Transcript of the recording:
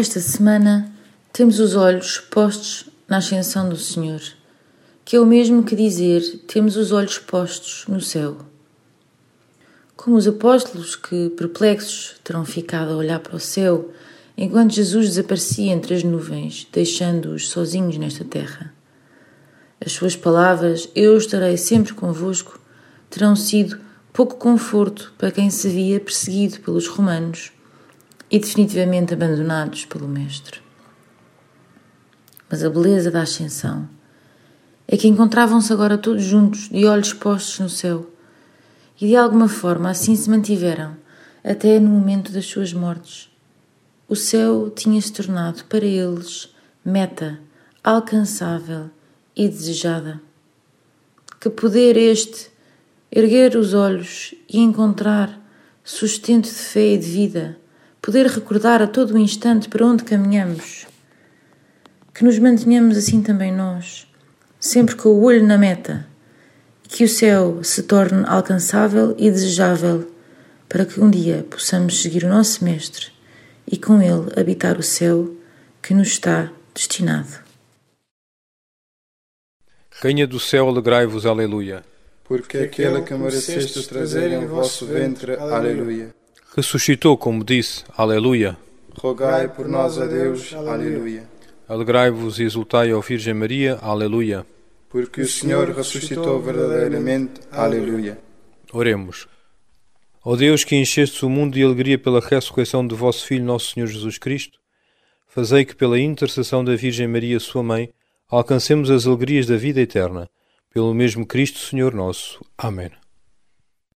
Esta semana temos os olhos postos na ascensão do Senhor, que é o mesmo que dizer temos os olhos postos no céu. Como os apóstolos que, perplexos, terão ficado a olhar para o céu enquanto Jesus desaparecia entre as nuvens, deixando-os sozinhos nesta terra. As suas palavras, eu estarei sempre convosco, terão sido pouco conforto para quem se via perseguido pelos romanos e definitivamente abandonados pelo Mestre. Mas a beleza da ascensão é que encontravam-se agora todos juntos, de olhos postos no céu, e de alguma forma assim se mantiveram até no momento das suas mortes. O céu tinha-se tornado para eles meta alcançável e desejada. Que poder este, erguer os olhos e encontrar sustento de fé e de vida, poder recordar a todo o instante para onde caminhamos. Que nos mantenhamos assim também nós, sempre com o olho na meta, e que o céu se torne alcançável e desejável, para que um dia possamos seguir o nosso Mestre e com ele habitar o céu que nos está destinado. Rainha do céu, alegrai-vos, aleluia. Porque aquele que mereceste trazer em vosso ventre, aleluia. Ressuscitou, como disse, aleluia. Rogai por nós a Deus, aleluia. Alegrai-vos e exultai, ó Virgem Maria, aleluia. Porque o Senhor ressuscitou verdadeiramente, aleluia. Oremos. Ó Deus, que enchestes o mundo de alegria pela ressurreição do vosso Filho, nosso Senhor Jesus Cristo, fazei que pela intercessão da Virgem Maria, sua Mãe, alcancemos as alegrias da vida eterna. Pelo mesmo Cristo, Senhor nosso. Amém.